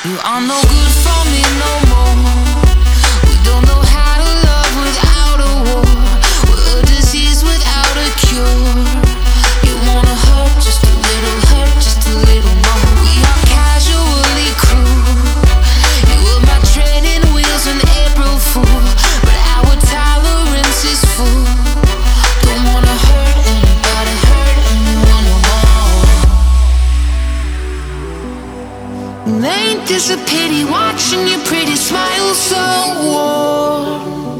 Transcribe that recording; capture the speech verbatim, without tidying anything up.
You are no good for me no more. We don't know how to love without a war. We're a disease without a cure. You wanna hurt just a little, hurt just a little more. We are casually cruel. You were my training wheels on April Fool, but our tolerance is full. Don't wanna hurt anybody, hurt anyone no more. Ain't this a pity watching your pretty smile so warm?